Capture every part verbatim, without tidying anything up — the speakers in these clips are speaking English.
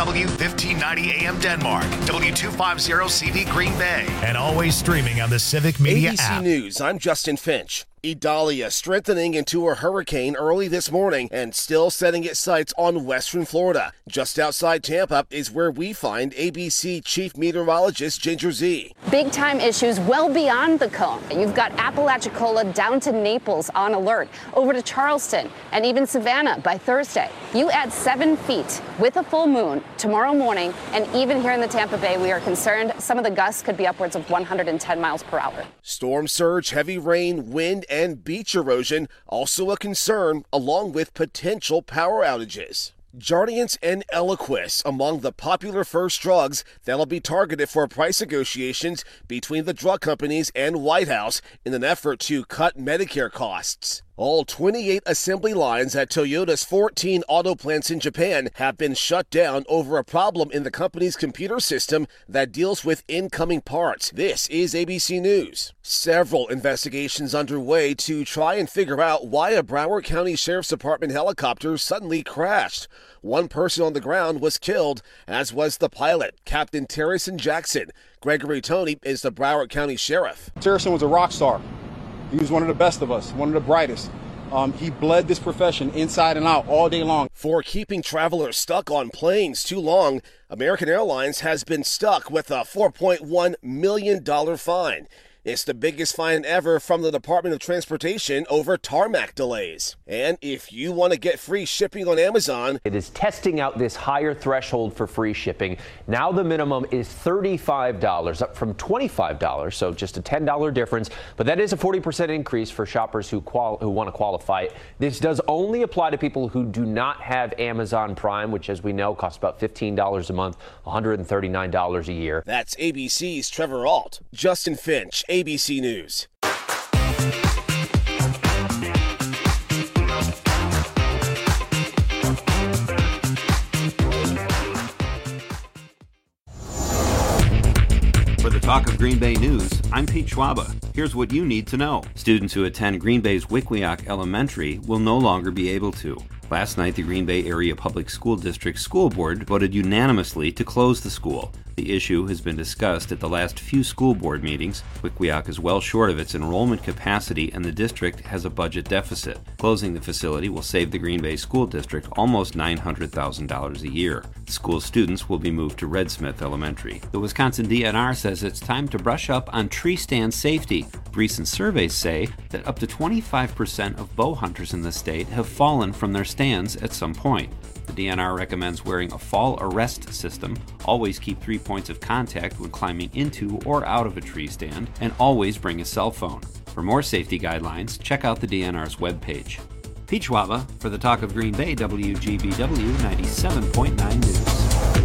W fifteen ninety A M Denmark, W two fifty C V Green Bay, and always streaming on the Civic Media A B C app. News, I'm Justin Finch. Idalia strengthening into a hurricane early this morning and still setting its sights on western Florida. Just outside Tampa is where we find A B C Chief Meteorologist Ginger Z. Big time issues well beyond the cone. You've got Apalachicola down to Naples on alert, over to Charleston and even Savannah by Thursday. You add seven feet with a full moon tomorrow morning, and even here in the Tampa Bay, we are concerned some of the gusts could be upwards of one hundred ten miles per hour. Storm surge, heavy rain, wind, and beach erosion also a concern, along with potential power outages. Jardiance and Eliquis among the popular first drugs that'll be targeted for price negotiations between the drug companies and White House in an effort to cut Medicare costs. All twenty-eight assembly lines at Toyota's fourteen auto plants in Japan have been shut down over a problem in the company's computer system that deals with incoming parts. This is A B C News. Several investigations underway to try and figure out why a Broward County Sheriff's Department helicopter suddenly crashed. One person on the ground was killed, as was the pilot, Captain Terrison Jackson. Gregory Toney is the Broward County Sheriff. Terrison was a rock star. He was one of the best of us, one of the brightest. Um, he bled this profession inside and out all day long. For keeping travelers stuck on planes too long, American Airlines has been stuck with a four point one million dollars fine. It's the biggest fine ever from the Department of Transportation over tarmac delays. And if you want to get free shipping on Amazon, it is testing out this higher threshold for free shipping. Now the minimum is thirty-five dollars, up from twenty-five dollars, so just a ten dollars difference. But that is a forty percent increase for shoppers who qual- who want to qualify. This does only apply to people who do not have Amazon Prime, which, as we know, costs about fifteen dollars a month, one hundred thirty-nine dollars a year. That's A B C's Trevor Ault. Justin Finch, A B C News. For the Talk of Green Bay News, I'm Pete Schwaba. Here's what you need to know. Students who attend Green Bay's Wickwioc Elementary will no longer be able to. Last night, the Green Bay Area Public School District School Board voted unanimously to close the school. The issue has been discussed at the last few school board meetings. Wickwioc is well short of its enrollment capacity, and the district has a budget deficit. Closing the facility will save the Green Bay School District almost nine hundred thousand dollars a year. The school's students will be moved to Red Smith Elementary. The Wisconsin D N R says it's time to brush up on tree stand safety. Recent surveys say that up to twenty-five percent of bow hunters in the state have fallen from their stands at some point. The D N R recommends wearing a fall arrest system, always keep three points of contact when climbing into or out of a tree stand, and always bring a cell phone. For more safety guidelines, check out the D N R's webpage. Pete Schwaba for the Talk of Green Bay, W G B W ninety-seven point nine News.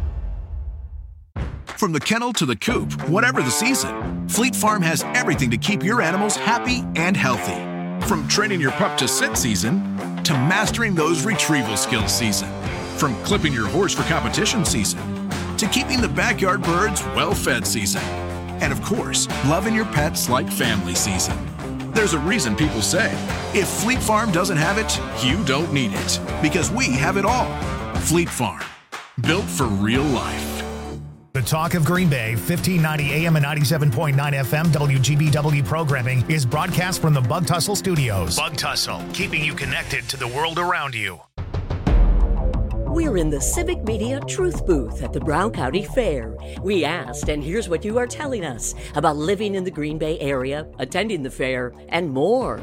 From the kennel to the coop, whatever the season, Fleet Farm has everything to keep your animals happy and healthy. From training your pup to sit season, to mastering those retrieval skills season. From clipping your horse for competition season, to keeping the backyard birds well-fed season. And of course, loving your pets like family season. There's a reason people say, if Fleet Farm doesn't have it, you don't need it. Because we have it all. Fleet Farm, built for real life. The Talk of Green Bay, fifteen ninety A M and ninety-seven point nine F M W G B W programming is broadcast from the Bug Tussle Studios. Bug Tussle, keeping you connected to the world around you. We're in the Civic Media Truth Booth at the Brown County Fair. We asked, and here's what you are telling us about living in the Green Bay area, attending the fair, and more.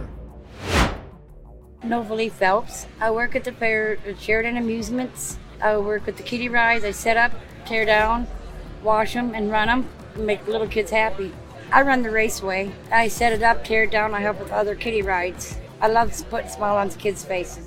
Novalie Phelps. I work at the fair at Sheridan Amusements. I work with the kiddie rides. I set up, tear down, wash them, and run them, and make little kids happy. I run the raceway. I set it up, tear it down. I help with other kiddie rides. I love to put a smile on kids' faces.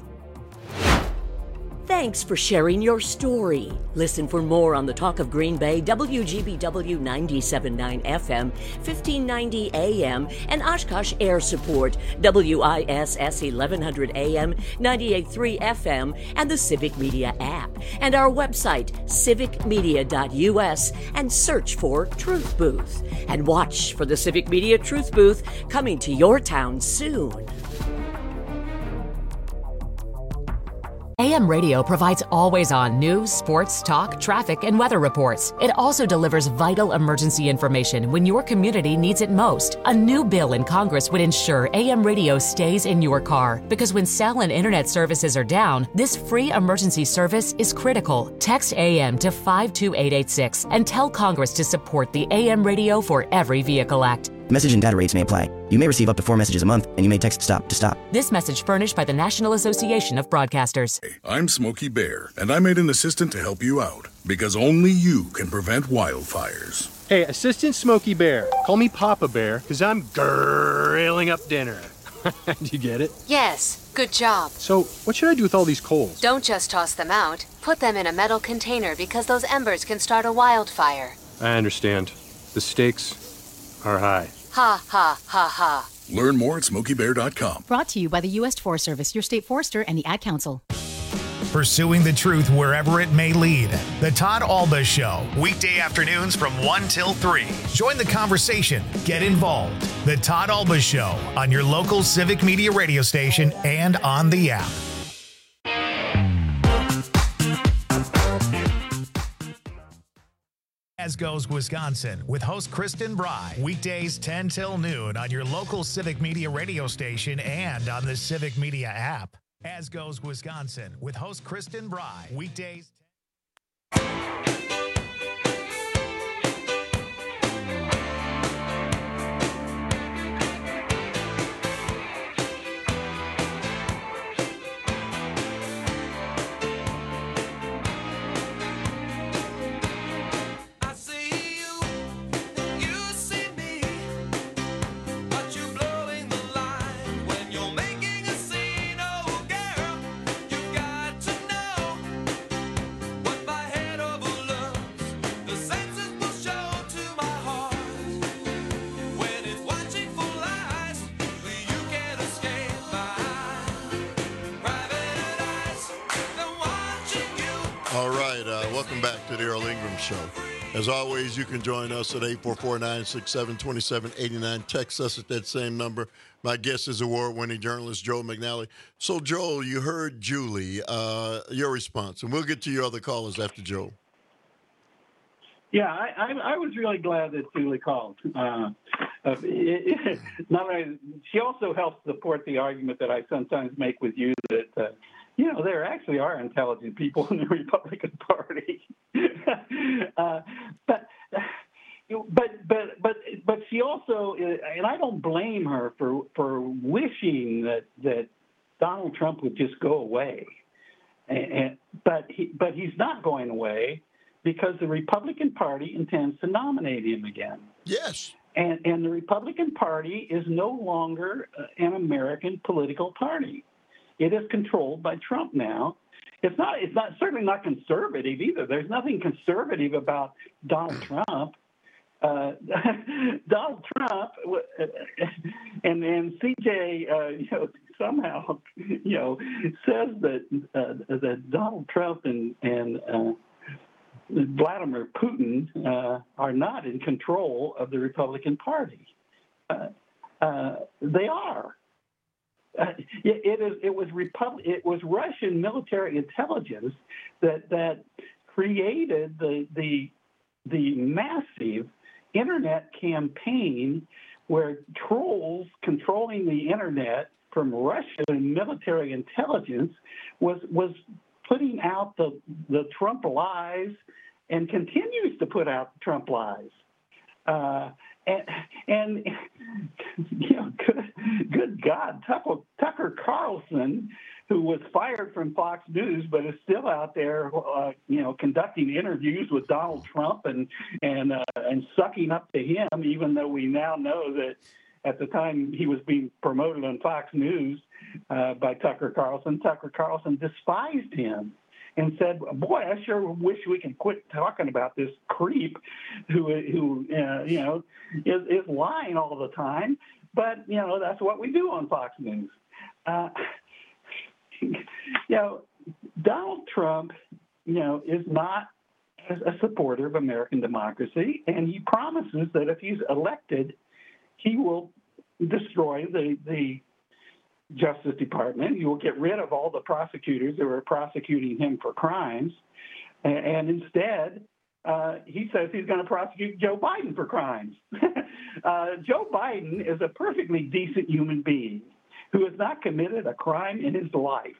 Thanks for sharing your story. Listen for more on the Talk of Green Bay, W G B W ninety-seven point nine F M, fifteen ninety A M, and Oshkosh Air Support, W I S S eleven hundred A M, ninety-eight point three F M, and the Civic Media app, and our website, civic media dot U S, and search for Truth Booth. And watch for the Civic Media Truth Booth coming to your town soon. A M Radio provides always-on news, sports, talk, traffic, and weather reports. It also delivers vital emergency information when your community needs it most. A new bill in Congress would ensure A M Radio stays in your car, because when cell and internet services are down, this free emergency service is critical. Text A M to five two eight eight six and tell Congress to support the A M Radio for Every Vehicle Act. Message and data rates may apply. You may receive up to four messages a month, and you may text STOP to stop. This message furnished by the National Association of Broadcasters. I'm Smokey Bear, and I made an assistant to help you out, because only you can prevent wildfires. Hey, Assistant Smokey Bear, call me Papa Bear, because I'm grilling up dinner. Do you get it? Yes, good job. So, what should I do with all these coals? Don't just toss them out. Put them in a metal container, because those embers can start a wildfire. I understand. The stakes are high. Ha, ha, ha, ha. Learn more at smokey bear dot com. Brought to you by the U S Forest Service, your state forester, and the Ad Council. Pursuing the truth wherever it may lead. The Todd Alba Show, weekday afternoons from one till three. Join the conversation. Get involved. The Todd Alba Show on your local Civic Media radio station and on the app. As Goes Wisconsin with host Kristen Bry. Weekdays ten till noon on your local Civic Media radio station and on the Civic Media app. As Goes Wisconsin with host Kristen Bry. Weekdays. All right, uh, welcome back to the Earl Ingram Show. As always, you can join us at eight four four, nine six seven, two seven eight nine. Text us at that same number. My guest is award-winning journalist Joel McNally. So, Joel, you heard Julie, uh, your response, and we'll get to your other callers after Joel. Yeah, I, I, I was really glad that Julie called. Uh, uh, it, it, not only, she also helps support the argument that I sometimes make with you that, uh, you know, there actually are intelligent people in the Republican Party. uh, but, but, but, but, but she also, and I don't blame her for for wishing that that Donald Trump would just go away. And, and but he, but he's not going away because the Republican Party intends to nominate him again. Yes. And and the Republican Party is no longer an American political party. It is controlled by Trump now. It's not. It's not certainly not conservative either. There's nothing conservative about Donald Trump. Uh, Donald Trump and and C J, uh, you know, somehow, you know, says that uh, that Donald Trump and and uh, Vladimir Putin uh, are not in control of the Republican Party. Uh, uh, they are. Uh, it, it is. It was Repub- It was Russian military intelligence that that created the the the massive internet campaign where trolls controlling the internet from Russian military intelligence was was putting out the the Trump lies and continues to put out Trump lies. Uh, and, and you know, good, good God, Tucker, Tucker Carlson, who was fired from Fox News but is still out there, uh, you know, conducting interviews with Donald Trump and and uh, and sucking up to him, even though we now know that at the time he was being promoted on Fox News uh, by Tucker Carlson, Tucker Carlson despised him and said, "Boy, I sure wish we can quit talking about this creep who, who uh, you know, is, is lying all the time." But you know, that's what we do on Fox News. Uh, you know, Donald Trump, you know, is not a supporter of American democracy, and he promises that if he's elected, he will destroy the the Justice Department. You will get rid of all the prosecutors that were prosecuting him for crimes. And, and instead, uh, he says he's going to prosecute Joe Biden for crimes. uh, Joe Biden is a perfectly decent human being who has not committed a crime in his life.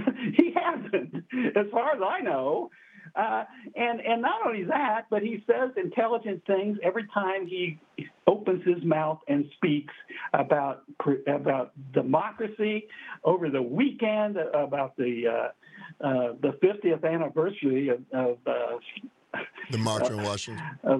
He hasn't, as far as I know. Uh, and, and not only that, but he says intelligent things every time he opens his mouth and speaks about about democracy. Over the weekend, about the uh, uh, the fiftieth anniversary of, of uh, the March on Washington. Of,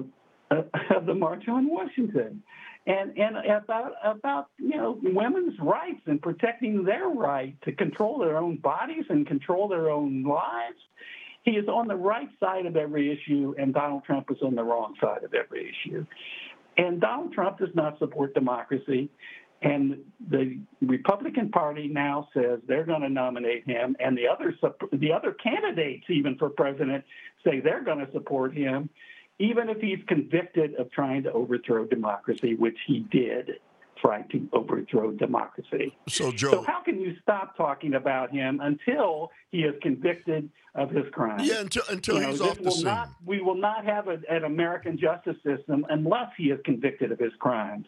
of the March on Washington. And and about about you know women's rights and protecting their right to control their own bodies and control their own lives. He is on the right side of every issue, and Donald Trump is on the wrong side of every issue. And Donald Trump does not support democracy, and the Republican Party now says they're going to nominate him, and the other the other candidates, even for president, say they're going to support him, even if he's convicted of trying to overthrow democracy, which he did try to overthrow democracy. So, Joe, so how can you stop talking about him until he is convicted of his crime? Yeah, until, until you know, he's off the scene. Not, we will not have a, an American justice system unless he is convicted of his crimes.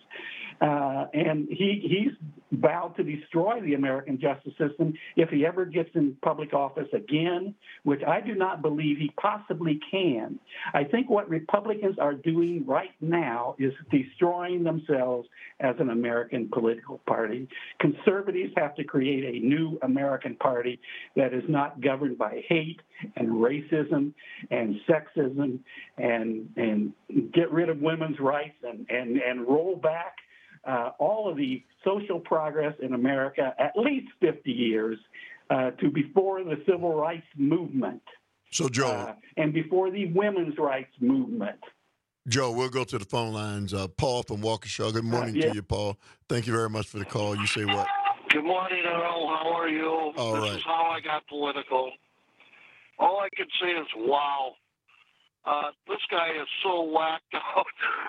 Uh, and he he's vowed to destroy the American justice system if he ever gets in public office again, which I do not believe he possibly can. I think what Republicans are doing right now is destroying themselves as an American political party. Conservatives have to create a new American party that is not governed by hate and racism and sexism and and get rid of women's rights and, and, and roll back Uh, all of the social progress in America, at least fifty years, uh, to before the civil rights movement. So, Joe. Uh, and before the women's rights movement. Joe, we'll go to the phone lines. Uh, Paul from Waukesha. Good morning uh, yeah. to you, Paul. Thank you very much for the call. You say what? Good morning, Earl. How are you? All this right. is how I got political. All I can say is, wow. Uh, this guy is so whacked out.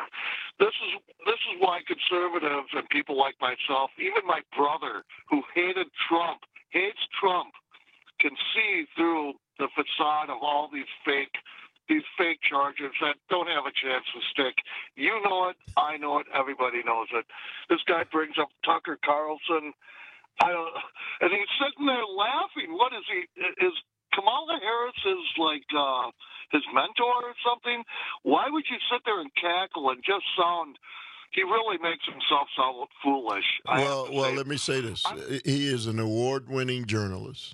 This is this is why conservatives and people like myself, even my brother who hated Trump, hates Trump, can see through the facade of all these fake these fake charges that don't have a chance to stick. You know it, I know it, everybody knows it. This guy brings up Tucker Carlson. I don't, and he's sitting there laughing. What is he? Is Kamala Harris is like uh, his mentor or something? Why would you sit there and cackle and just sound? He really makes himself sound foolish. Well, well, let me say this: I'm, he is an award-winning journalist.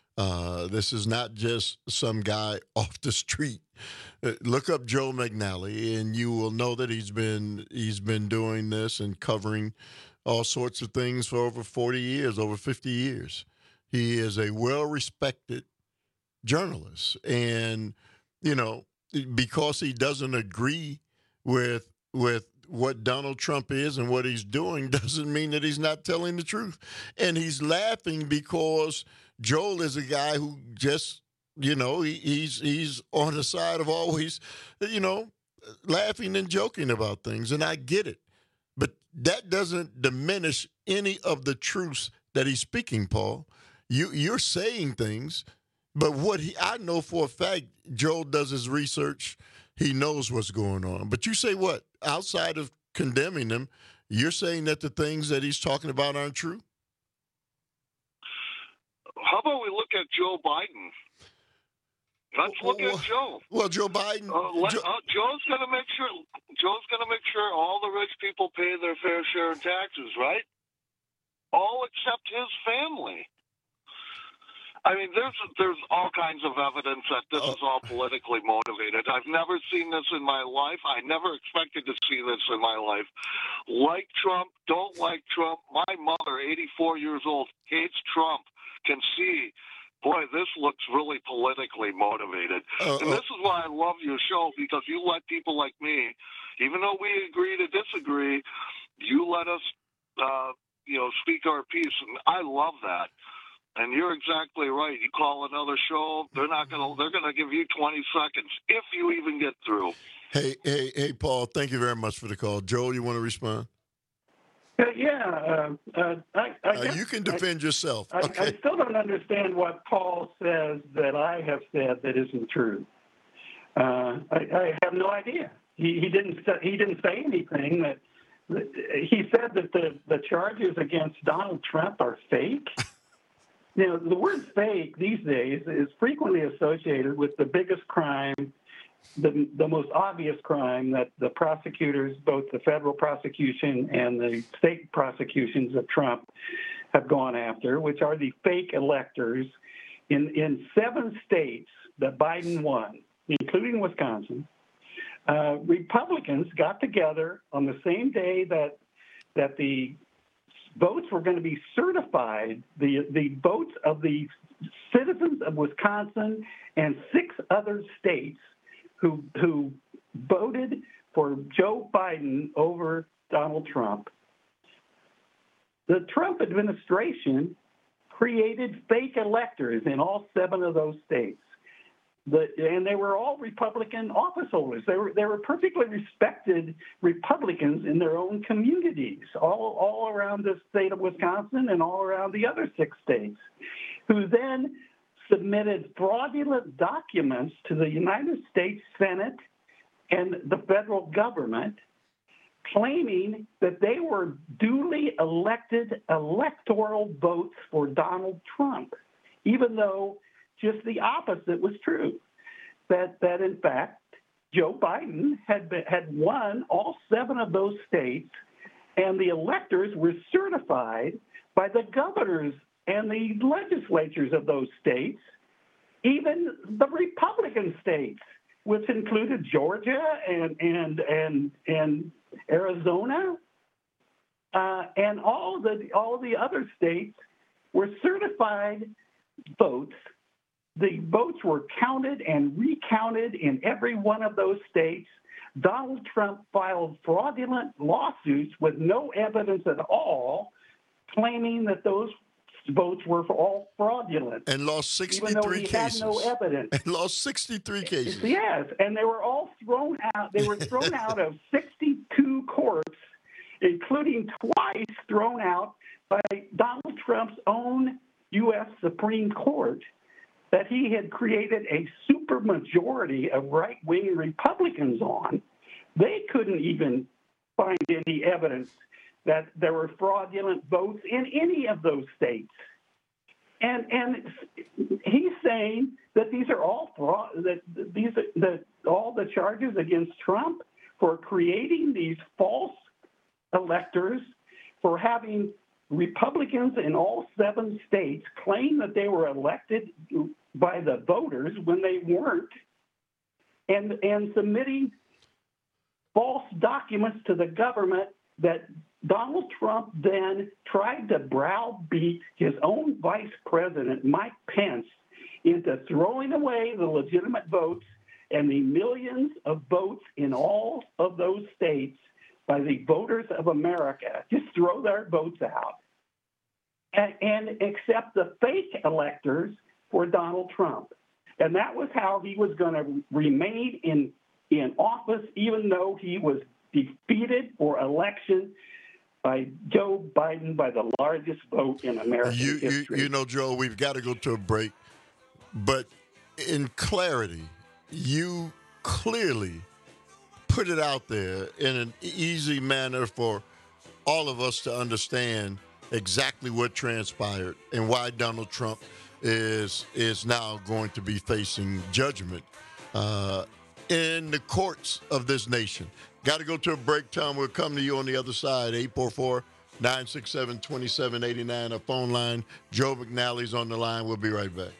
Uh, this is not just some guy off the street. Uh, look up Joe McNally, and you will know that he's been he's been doing this and covering all sorts of things for over forty years, over fifty years. He is a well-respected journalist, and you know, because he doesn't agree with with what Donald Trump is and what he's doing doesn't mean that he's not telling the truth. And he's laughing because Joel is a guy who just, you know, he, he's he's on the side of always, you know, laughing and joking about things, and I get it, but that doesn't diminish any of the truths that he's speaking, Paul. You you're saying things. But what he, I know for a fact, Joel does his research. He knows what's going on. But you say what? Outside of condemning him, you're saying that the things that he's talking about aren't true? How about we look at Joe Biden? Let's look well, at Joe. Well, Joe Biden. Uh, let, Joe, uh, Joe's going to make sure. Joe's going to make sure all the rich people pay their fair share of taxes, right? All except his family. I mean, there's there's all kinds of evidence that this is all politically motivated. I've never seen this in my life. I never expected to see this in my life. Like Trump, don't like Trump. My mother, eighty-four years old, hates Trump, can see, boy, this looks really politically motivated. Uh, and this is why I love your show, because you let people like me, even though we agree to disagree, you let us, uh, you know, speak our piece. And I love that. And you're exactly right. You call another show, they're not gonna. They're gonna give you twenty seconds if you even get through. Hey, hey, hey, Paul. Thank you very much for the call. Joel, you want to respond? Uh, yeah, uh, uh, I, I uh, guess, you can defend I, yourself. I, Okay. I still don't understand what Paul says that I have said that isn't true. Uh, I, I have no idea. He, he didn't. He didn't say anything that. He said that the, the charges against Donald Trump are fake. You know, the word "fake" these days is frequently associated with the biggest crime. The, the most obvious crime that the prosecutors, both the federal prosecution and the state prosecutions of Trump, have gone after, which are the fake electors in, in seven states that Biden won, including Wisconsin. Uh, Republicans got together on the same day that that the votes were going to be certified, the, the votes of the citizens of Wisconsin and six other states who who voted for Joe Biden over Donald Trump. The Trump administration created fake electors in all seven of those states. The, and they were all Republican office holders. They were they were perfectly respected Republicans in their own communities, all, all around the state of Wisconsin and all around the other six states, who then submitted fraudulent documents to the United States Senate and the federal government, claiming that they were duly elected electoral votes for Donald Trump, even though just the opposite was true, that, that in fact, Joe Biden had, been, had won all seven of those states, and the electors were certified by the governors and the legislatures of those states, even the Republican states, which included Georgia and and and and Arizona, uh, and all the all the other states were certified votes. The votes were counted and recounted in every one of those states. Donald Trump filed fraudulent lawsuits with no evidence at all, claiming that those votes were all fraudulent. And lost sixty-three even though he cases. had no evidence. And lost sixty-three cases. Yes, and they were all thrown out. They were thrown out of sixty-two courts, including twice thrown out by Donald Trump's own U S Supreme Court, that he had created a supermajority of right-wing Republicans on. They couldn't even find any evidence that there were fraudulent votes in any of those states. And and he's saying that these are all fraud, that these that all the charges against Trump for creating these false electors, for having Republicans in all seven states claim that they were elected by the voters when they weren't, and and submitting false documents to the government that Donald Trump then tried to browbeat his own vice president, Mike Pence, into throwing away the legitimate votes and the millions of votes in all of those states by the voters of America. Just throw their votes out and, and accept the fake electors for Donald Trump. And that was how he was going to remain in, in office, even though he was defeated for election by Joe Biden by the largest vote in American you, history. You, you know, Joe, we've got to go to a break. But in clarity, you clearly put it out there in an easy manner for all of us to understand exactly what transpired and why Donald Trump is is now going to be facing judgment uh, in the courts of this nation. Got to go to a break, Tom. We'll come to you on the other side. eight four four, nine six seven, two seven eight nine, our phone line. Joe McNally's on the line. We'll be right back.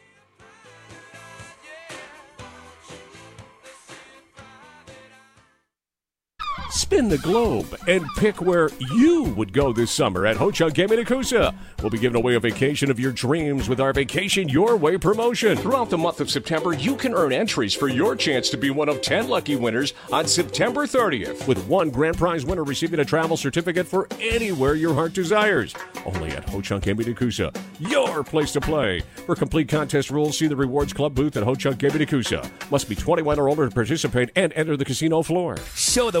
Spin the globe and pick where you would go this summer at Ho-Chunk Gaming Nakusa. We'll be giving away a vacation of your dreams with our Vacation Your Way promotion. Throughout the month of September, you can earn entries for your chance to be one of ten lucky winners on September thirtieth, with one grand prize winner receiving a travel certificate for anywhere your heart desires. Only at Ho-Chunk Gaming Nakusa, your place to play. For complete contest rules, see the Rewards Club booth at Ho-Chunk Gaming Nakusa. Must be twenty-one or older to participate and enter the casino floor. Show the world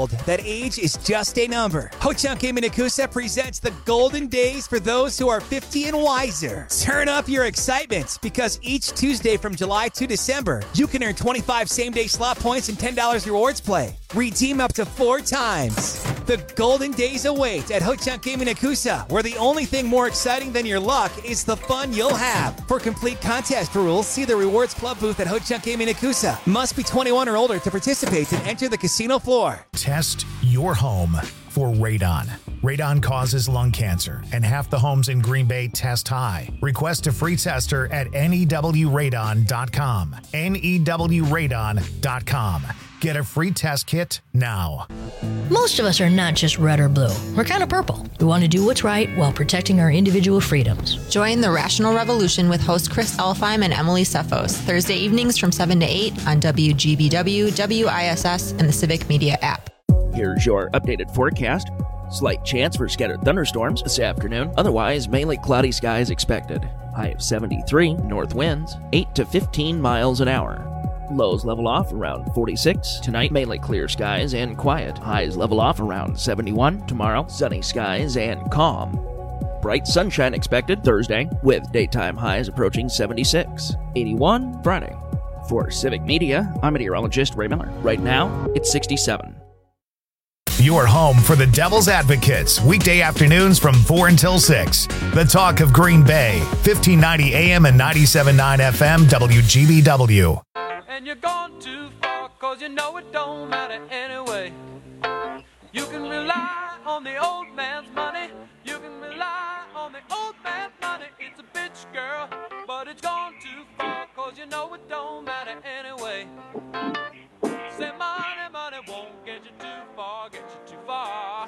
old that age is just a number. Ho-Chunk Gaming Nakusa presents the golden days for those who are fifty and wiser. Turn up your excitement because each Tuesday from July to December, you can earn twenty-five same-day slot points and ten dollars rewards play. Redeem up to four times. The golden days await at Ho-Chunk Gaming Nakusa, where the only thing more exciting than your luck is the fun you'll have. For complete contest rules, see the Rewards Club booth at Ho-Chunk Gaming Nakusa. Must be twenty-one or older to participate and enter the casino floor. Test your home for radon. Radon causes lung cancer, and half the homes in Green Bay test high. Request a free tester at N E W radon dot com. N E W radon dot com. Get a free test kit now. Most of us are not just red or blue. We're kind of purple. We want to do what's right while protecting our individual freedoms. Join the Rational Revolution with host Chris Elfheim and Emily Sefos, Thursday evenings from seven to eight on W G B W, W I S S, and the Civic Media app. Here's your updated forecast. Slight chance for scattered thunderstorms this afternoon. Otherwise, mainly cloudy skies expected. High of seventy-three, north winds eight to fifteen miles an hour. Lows level off around forty-six. Tonight, mainly clear skies and quiet. Highs level off around seventy-one. Tomorrow, sunny skies and calm. Bright sunshine expected Thursday, with daytime highs approaching seventy-six. eighty-one Friday. For Civic Media, I'm meteorologist Ray Miller. Right now, it's sixty-seven. Your home for the Devil's Advocates, weekday afternoons from four until six. The talk of Green Bay, fifteen ninety A M and ninety-seven point nine F M, W G B W. And you're gone too far, cause you know it don't matter anyway. You can rely on the old man's money. You can rely on the old man's money. It's a bitch, girl, but it's gone too far, cause you know it don't matter anyway. Say money, money won't get you too far, get you too far.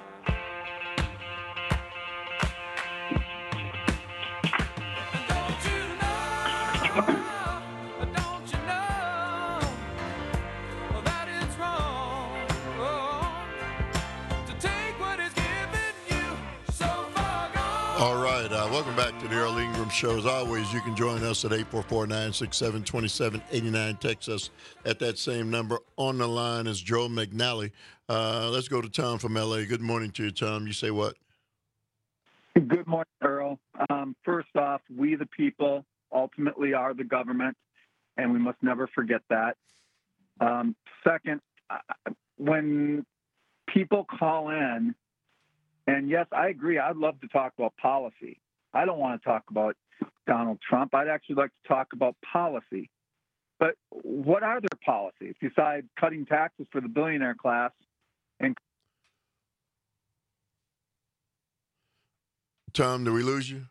And don't you know, don't you know, that it's wrong, oh, to take what is given you so far gone. All right, uh, welcome back to the Earl Ingram Show. As always, you can join us at eight four four, nine six seven, two seven eight nine. Text us at that same number. On the line is Joe McNally. Uh, let's go to Tom from L A. Good morning to you, Tom. You say what? Good morning, Earl. Um, first off, we the people ultimately are the government, and we must never forget that. Um, second, uh, when people call in, and yes, I agree, I'd love to talk about policy. I don't want to talk about Donald Trump. I'd actually like to talk about policy. But what are their policies besides cutting taxes for the billionaire class? And Tom, did we lose you?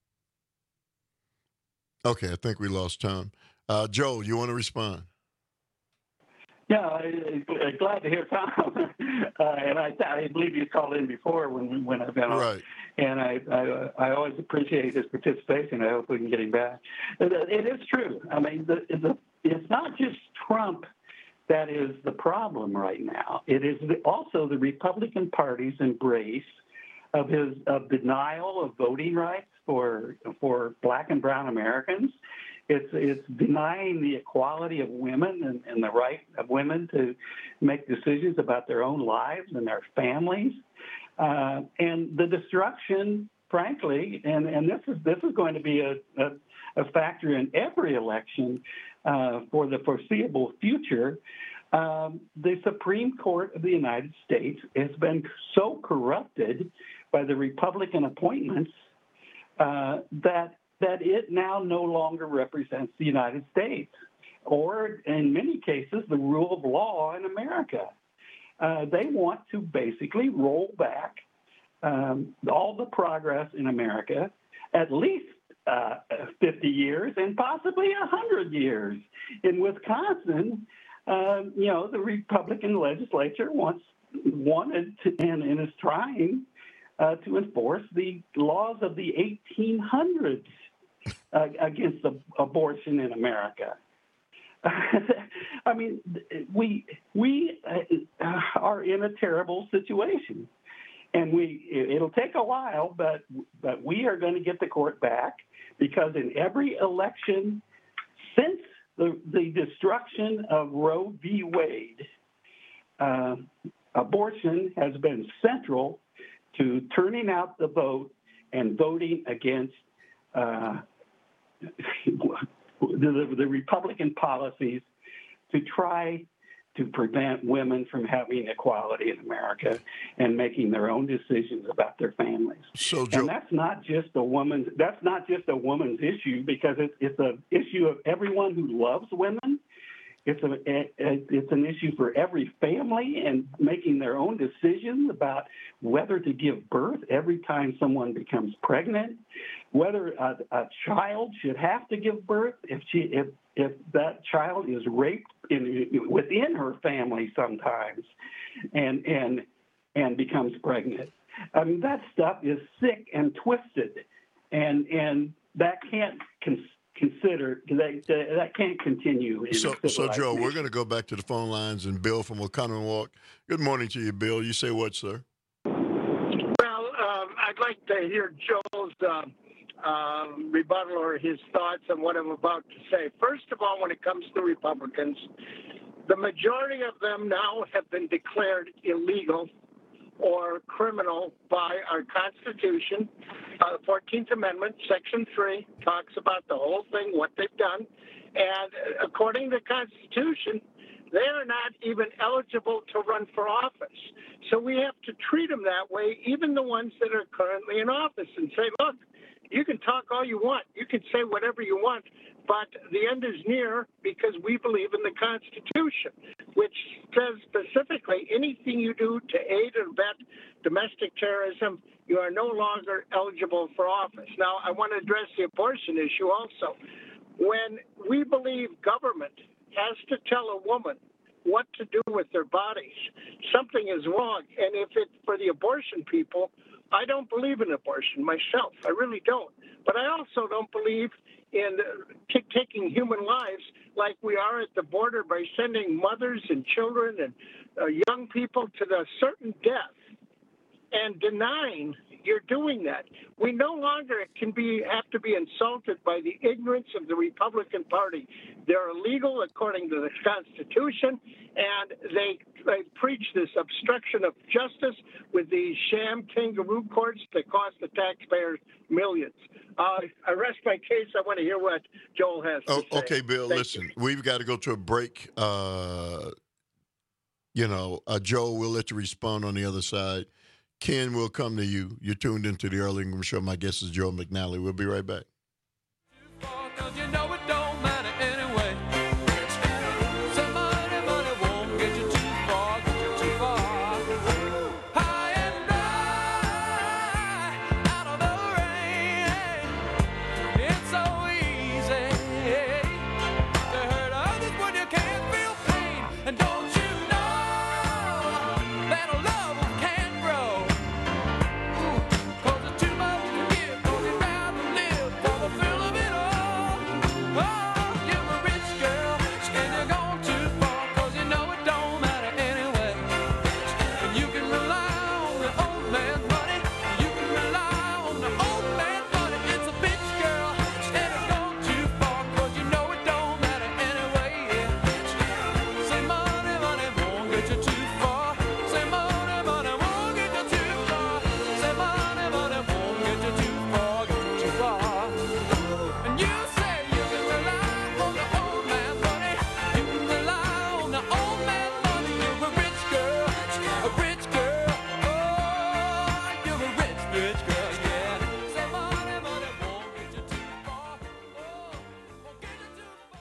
Okay, I think we lost Tom. Uh, Joe, you want to respond? Yeah, I, I, glad to hear Tom. uh, and I, I believe you called in before when we, when I've been on. Right. And I, I I always appreciate his participation. I hope we can get him back. It, it is true. I mean, the, the, it's not just Trump that is the problem right now. It is the, also the Republican Party's embrace of his of denial of voting rights for for Black and brown Americans. It's it's denying the equality of women and, and the right of women to make decisions about their own lives and their families, uh, and the destruction, frankly, and, and this is this is going to be a, a, a factor in every election uh, for the foreseeable future. Um, the Supreme Court of the United States has been so corrupted by the Republican appointments uh, that that it now no longer represents the United States, or in many cases, the rule of law in America. Uh, they want to basically roll back um, all the progress in America, at least uh, fifty years and possibly one hundred years. In Wisconsin, uh, you know, the Republican legislature wants wanted to, and, and is trying uh, to enforce the laws of the eighteen hundreds. Uh, against the abortion in America. I mean, we we uh, are in a terrible situation, and we it'll take a while, but but we are going to get the court back, because in every election since the the destruction of Roe v. Wade, uh, abortion has been central to turning out the vote and voting against uh, the, the Republican policies to try to prevent women from having equality in America and making their own decisions about their families. So, Joe, and that's not just a woman's. That's not just a woman's issue, because it's it's an issue of everyone who loves women. It's a it's an issue for every family and making their own decisions about whether to give birth every time someone becomes pregnant, whether a, a child should have to give birth if she if if that child is raped in within her family sometimes, and and and becomes pregnant. I mean, that stuff is sick and twisted, and and that can't. Cons- Consider that that can't continue. So, so Joe, we're going to go back to the phone lines, and Bill from Oconomowoc. Good morning to you, Bill. You say what, sir? Well, um, I'd like to hear Joel's uh, uh, rebuttal or his thoughts on what I'm about to say. First of all, when it comes to Republicans, the majority of them now have been declared illegal or criminal by our Constitution. Uh, the fourteenth Amendment, Section three, talks about the whole thing, what they've done. And according to the Constitution, they are not even eligible to run for office. So we have to treat them that way, even the ones that are currently in office, and say, look, you can talk all you want. You can say whatever you want, but the end is near because we believe in the Constitution, which says specifically anything you do to aid or abet domestic terrorism, you are no longer eligible for office. Now, I want to address the abortion issue also. When we believe government has to tell a woman what to do with their bodies, something is wrong. And if it's for the abortion people, I don't believe in abortion myself. I really don't. But I also don't believe in t- taking human lives like we are at the border by sending mothers and children and uh, young people to the certain death and denying you're doing that. We no longer can be have to be insulted by the ignorance of the Republican Party. They're illegal according to the Constitution, and they, they preach this obstruction of justice with these sham kangaroo courts that cost the taxpayers millions. Uh, I rest my case. I want to hear what Joel has to oh, say. Okay, Bill, Thank listen, you. we've got to go to a break. Uh, you know, uh, Joel, we'll let you respond on the other side. Ken, we'll come to you. You're tuned into the Earl Ingram Show. My guest is Joe McNally. We'll be right back. You know it don't matter anyway. Say money, money won't get you too far, get you too far. High and dry, out of the rain. It's so easy to hurt others when you can't feel pain. And don't you know that a love can't grow? Cause it's too much to give, cause it's bound to live for the thrill of it all. Oh, you're a rich girl, and you're going too far, cause you know it don't matter anyway. And you can rely on the old man's money, you can rely on the old man's money. It's a bitch girl, and it's going too far, cause you know it don't matter anyway. Yeah. Say money, money won't get you too far. Say money, money won't get you too far. Say money, money won't get you too far, get you too far. And you say you can rely on the old man's money. You can rely on the old man's money. You're a rich girl, a rich girl. Oh, you're a rich, rich girl, yeah. Say money, money won't get you too far. Oh, won't get you too far.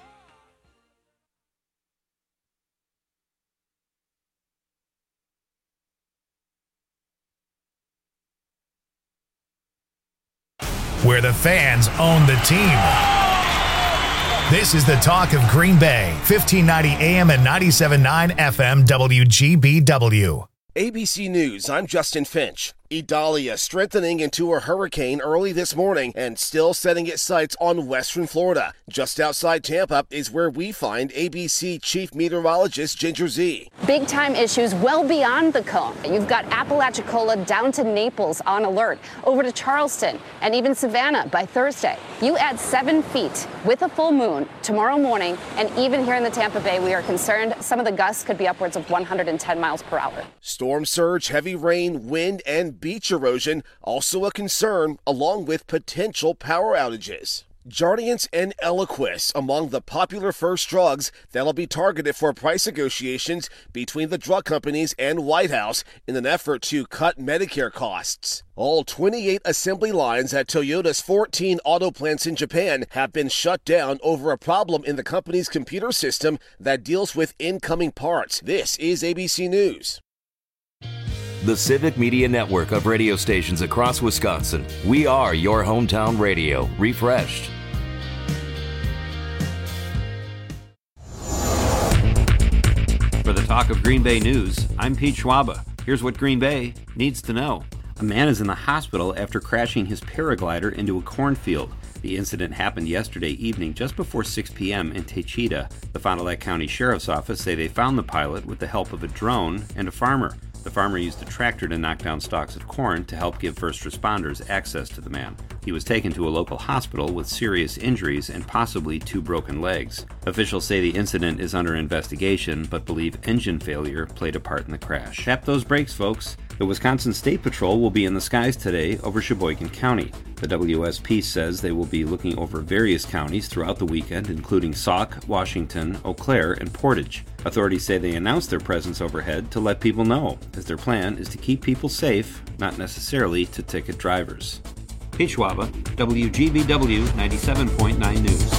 Where the fans own the team. This is the talk of Green Bay, fifteen ninety A M and ninety-seven point nine F M W G B W. A B C News, I'm Justin Finch. Idalia strengthening into a hurricane early this morning and still setting its sights on western Florida. Just outside Tampa is where we find A B C Chief Meteorologist Ginger Z. Big time issues well beyond the cone. You've got Apalachicola down to Naples on alert, over to Charleston and even Savannah by Thursday. You add seven feet with a full moon tomorrow morning, and even here in the Tampa Bay, we are concerned some of the gusts could be upwards of one hundred ten miles per hour. Storm surge, heavy rain, wind, and beach erosion also a concern, along with potential power outages. Jardiance and Eliquis among the popular first drugs that'll be targeted for price negotiations between the drug companies and White House in an effort to cut Medicare costs. All twenty-eight assembly lines at Toyota's fourteen auto plants in Japan have been shut down over a problem in the company's computer system that deals with incoming parts. This is A B C News. The Civic Media Network of radio stations across Wisconsin. We are your hometown radio, refreshed. For the Talk of Green Bay News, I'm Pete Schwaba. Here's what Green Bay needs to know. A man is in the hospital after crashing his paraglider into a cornfield. The incident happened yesterday evening just before six p.m. in Taycheedah. The Fond du Lac County Sheriff's Office say they found the pilot with the help of a drone and a farmer. The farmer used a tractor to knock down stalks of corn to help give first responders access to the man. He was taken to a local hospital with serious injuries and possibly two broken legs. Officials say the incident is under investigation, but believe engine failure played a part in the crash. Tap those brakes, folks. The Wisconsin State Patrol will be in the skies today over Sheboygan County. The W S P says they will be looking over various counties throughout the weekend, including Sauk, Washington, Eau Claire, and Portage. Authorities say they announced their presence overhead to let people know, as their plan is to keep people safe, not necessarily to ticket drivers. Pete Schwaba, W G B W ninety-seven point nine News.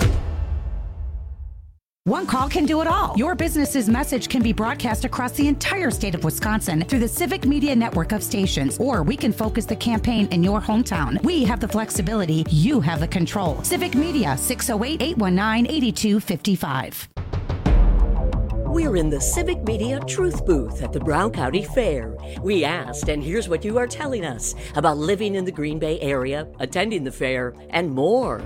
One call can do it all. Your business's message can be broadcast across the entire state of Wisconsin through the Civic Media Network of stations, or we can focus the campaign in your hometown. We have the flexibility. You have the control. Civic Media, six oh eight, eight one nine, eight two five five. We're in the Civic Media Truth Booth at the Brown County Fair. We asked, and here's what you are telling us about living in the Green Bay area, attending the fair, and more.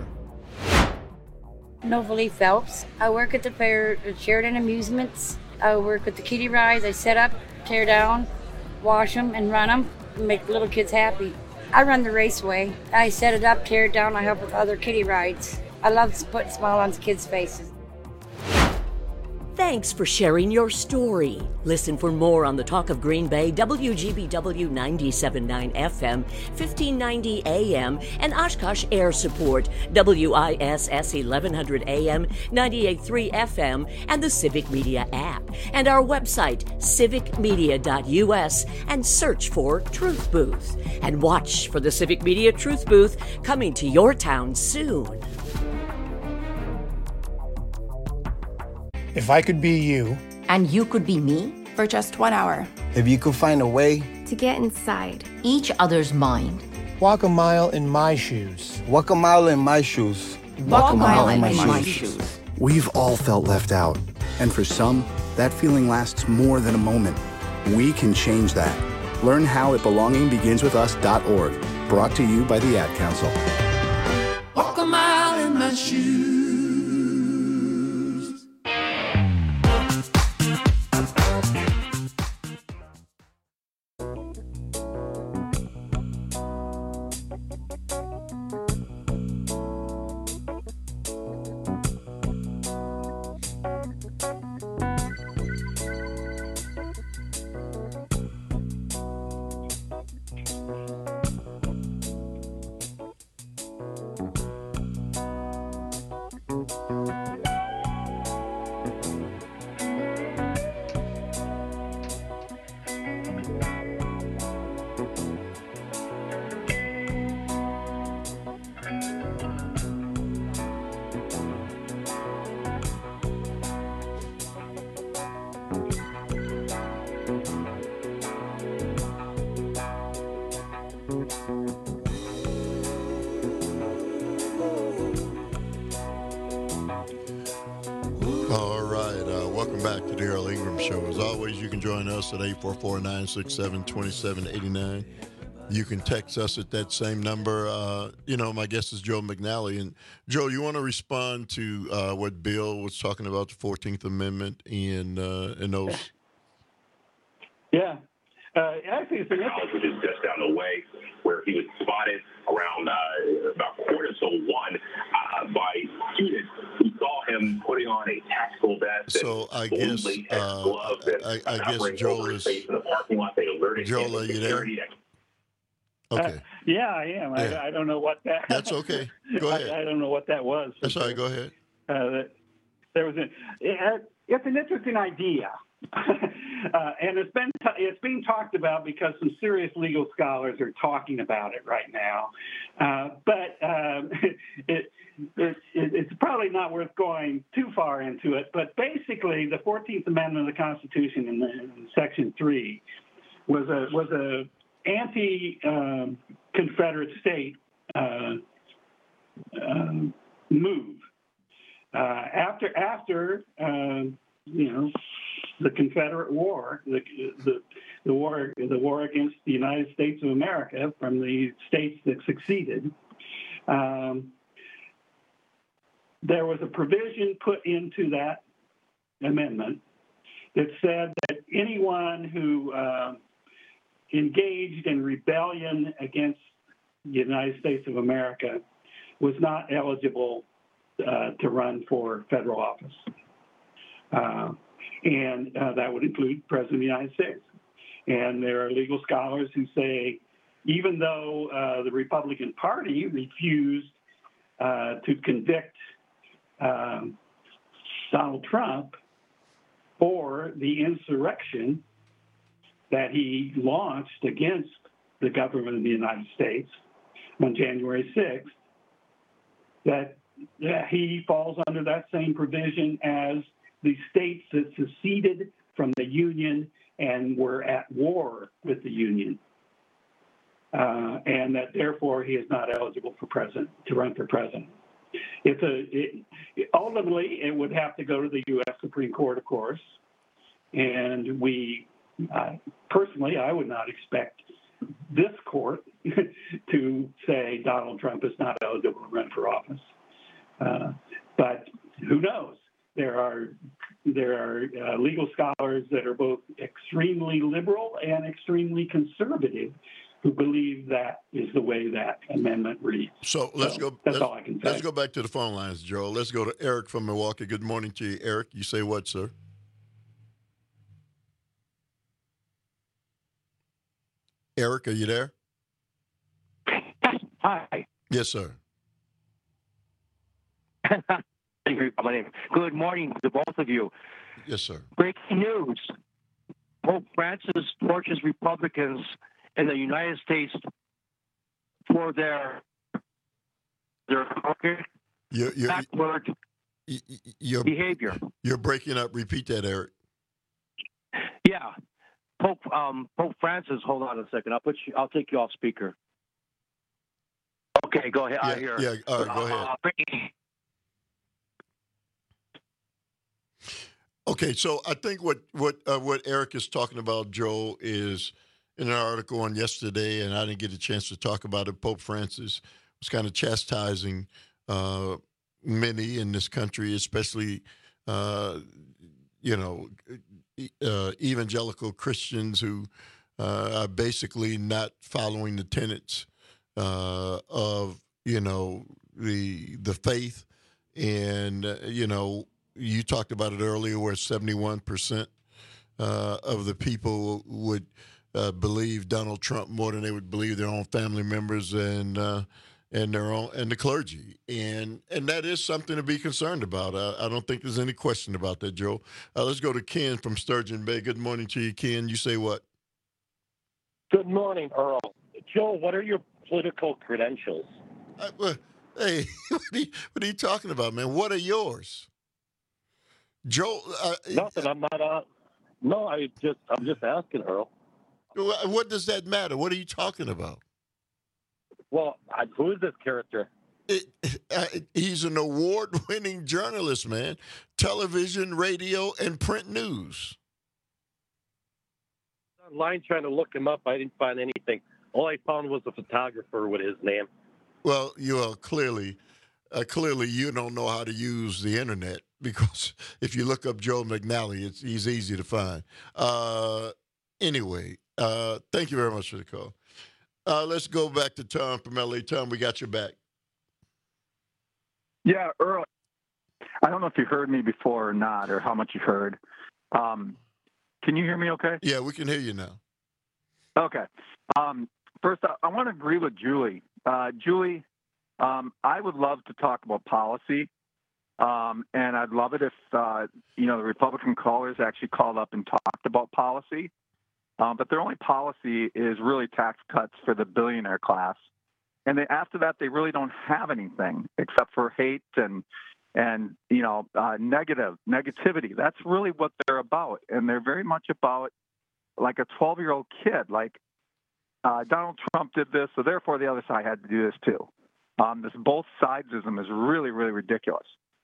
Novalee Phelps. I work at the fair at Sheridan Amusements. I work with the kiddie rides. I set up, tear down, wash them, and run them, and make little kids happy. I run the raceway. I set it up, tear it down. I help with other kiddie rides. I love putting a smile on kids' faces. Thanks for sharing your story. Listen for more on the Talk of Green Bay, W G B W ninety-seven point nine F M, fifteen ninety A M, and Oshkosh Air Support, W I S S eleven hundred A M, ninety-eight point three F M, and the Civic Media app, and our website, civic media dot U S, and search for Truth Booth. And watch for the Civic Media Truth Booth coming to your town soon. If I could be you. And you could be me? For just one hour. If you could find a way. To get inside. Each other's mind. Walk a mile in my shoes. Walk a mile in my shoes. Walk, Walk a mile, mile in, in my, my shoes. shoes. We've all felt left out. And for some, that feeling lasts more than a moment. We can change that. Learn how at belonging begins with us dot org. Brought to you by the Ad Council. Walk a mile in my shoes. At eight four four, nine six seven, two seven eight nine. You can text us at that same number. Uh, you know, my guest is Joe McNally. And, Joe, you want to respond to uh, what Bill was talking about, the fourteenth Amendment and, uh, and those? Yeah. Uh, actually, it's an which is just down the way, where he was spotted around uh, about quarter to one uh, by students who saw him putting on a tactical vest. So and I guess uh, gloves and I, I guess Joel is. In the parking lot. They alerted Joel, him are you there? Okay. Uh, yeah, I am. Yeah. I, I don't know what that. That's okay. Go ahead. I, I don't know what that was. That's all right. Go ahead. Uh, there was a. It, it's an interesting idea, uh, and it's been it's being talked about because some serious legal scholars are talking about it right now. Uh, but um, it, it, it it's probably not worth going too far into it. But basically, the fourteenth Amendment of the Constitution in, the, in Section three was a was a anti-Confederate um, state uh, uh, move. Uh, after after uh, you know the Confederate War, the, the the war the war against the United States of America from the states that succeeded, um, there was a provision put into that amendment that said that anyone who uh, engaged in rebellion against the United States of America was not eligible uh, to run for federal office. Uh, and uh, that would include President of the United States. And there are legal scholars who say, even though uh, the Republican Party refused uh, to convict um, Donald Trump for the insurrection that he launched against the government of the United States on January sixth, that, that he falls under that same provision as the states that seceded from the Union and were at war with the Union, uh, and that therefore he is not eligible for president to run for president. It's a it, ultimately it would have to go to the U S Supreme Court, of course, and we. Uh, personally, I would not expect this court to say Donald Trump is not eligible to run for office. Uh, but who knows? There are there are uh, legal scholars that are both extremely liberal and extremely conservative who believe that is the way that amendment reads. So let's so go. That's let's, all I can say. Let's go back to the phone lines, Joe. Let's go to Eric from Milwaukee. Good morning to you, Eric. You say what, sir? Eric, are you there? Hi. Yes, sir. My name. Good morning to both of you. Yes, sir. Breaking news. Pope Francis torches Republicans in the United States for their their you're, you're, backward you're, behavior. You're breaking up. Repeat that, Eric. Yeah. Pope um, Pope Francis, hold on a second. I'll put you. I'll take you off speaker. Okay, go ahead. Yeah, I hear. yeah. All right, go ahead. Uh, Okay, so I think what what uh, what Eric is talking about, Joe, is in an article on yesterday, and I didn't get a chance to talk about it. Pope Francis was kind of chastising uh, many in this country, especially uh, you know uh, evangelical Christians who uh, are basically not following the tenets uh, of you know the the faith, and uh, you know. You talked about it earlier, where seventy-one percent uh, of the people would uh, believe Donald Trump more than they would believe their own family members and uh, and their own and the clergy, and and that is something to be concerned about. I, I don't think there's any question about that, Joe. Uh, let's go to Ken from Sturgeon Bay. Good morning to you, Ken. You say what? Good morning, Earl. Joe, what are your political credentials? I, well, hey, what are, you, what are you talking about, man? What are yours? Joe, uh, nothing. I'm not. Uh, no, I just. I'm just asking, Earl. What does that matter? What are you talking about? Well, I, who is this character? It, uh, he's an award-winning journalist, man. Television, radio, and print news. Online trying to look him up. I didn't find anything. All I found was a photographer with his name. Well, you are clearly, uh, clearly you don't know how to use the internet, because if you look up Joe McNally, it's he's easy to find. Uh, anyway, uh, thank you very much for the call. Uh, let's go back to Tom from L A. Tom, we got your back. Yeah, Earl, I don't know if you heard me before or not, or how much you heard. Um, can you hear me okay? Yeah, we can hear you now. Okay. Um, first, I, I want to agree with Julie. Uh, Julie, um, I would love to talk about policy, um, and I'd love it if, uh, you know, the Republican callers actually called up and talked about policy. Um, but their only policy is really tax cuts for the billionaire class. And they, after that, they really don't have anything except for hate and, and you know, uh, negative negativity. That's really what they're about. And they're very much about like a twelve-year-old kid, like uh, Donald Trump did this, so therefore the other side had to do this too. Um, this both sidesism is really, really ridiculous.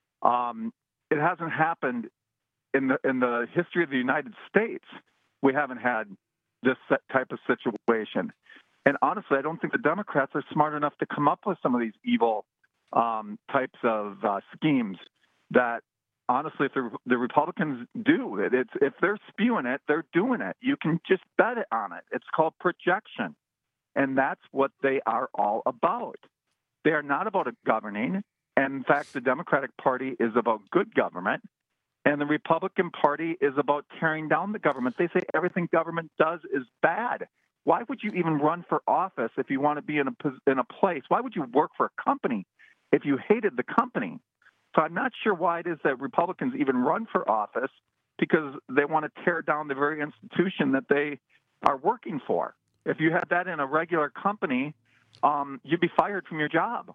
Um, it hasn't happened in the in the history of the United States. We haven't had this type of situation. And honestly, I don't think the Democrats are smart enough to come up with some of these evil um, types of uh, schemes that, honestly, if the, the Republicans do it, it's, if they're spewing it, they're doing it. You can just bet it on it. It's called projection. And that's what they are all about. They are not about governing. And in fact, the Democratic Party is about good government. And the Republican Party is about tearing down the government. They say everything government does is bad. Why would you even run for office if you want to be in a in a place? Why would you work for a company if you hated the company? So I'm not sure why it is that Republicans even run for office, because they want to tear down the very institution that they are working for. If you had that in a regular company, um, you'd be fired from your job.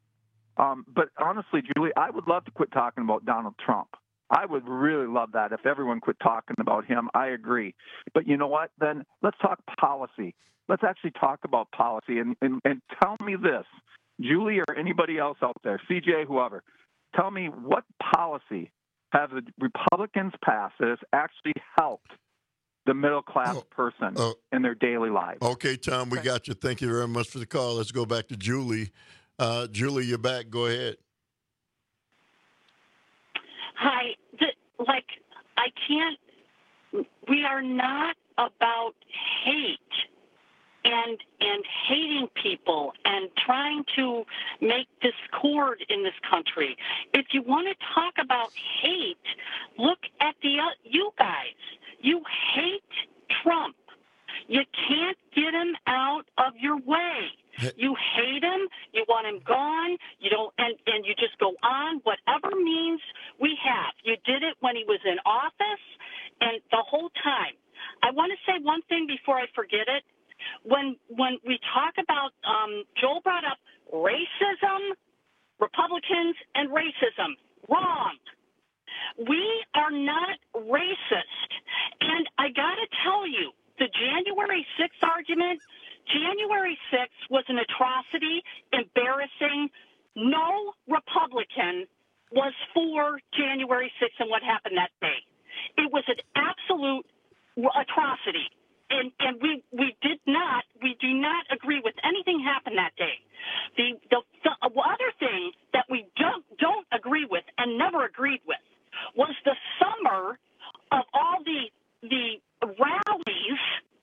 Um, but honestly, Julie, I would love to quit talking about Donald Trump. I would really love that if everyone quit talking about him. I agree. But you know what? Then let's talk policy. Let's actually talk about policy. And, and, and tell me this, Julie or anybody else out there, C J, whoever, tell me what policy have the Republicans passed that has actually helped the middle-class oh, person oh, in their daily lives? Okay, Tom, we got you. Thank you very much for the call. Let's go back to Julie. Uh, Julie, you're back. Go ahead. Hi. The, like, I can't – we are not about hate and and hating people and trying to make discord in this country. If you want to talk about hate, look at the uh, you guys. You hate Trump. You can't get him out of your way. You hate him. You want him gone. You don't, and, and you just go on. Whatever means we have. You did it when he was in office, and the whole time. I want to say one thing before I forget it. When when we talk about, um, Joel brought up racism, Republicans, and racism. Wrong. We are not racist. And I got to tell you, the January sixth argument, January sixth was an atrocity, embarrassing. No Republican was for January sixth and what happened that day. It was an absolute atrocity. And, and we, we did not, we do not agree with anything happened that day. The, the, the other thing that we don't, don't agree with and never agreed with was the summer of all the, the rallies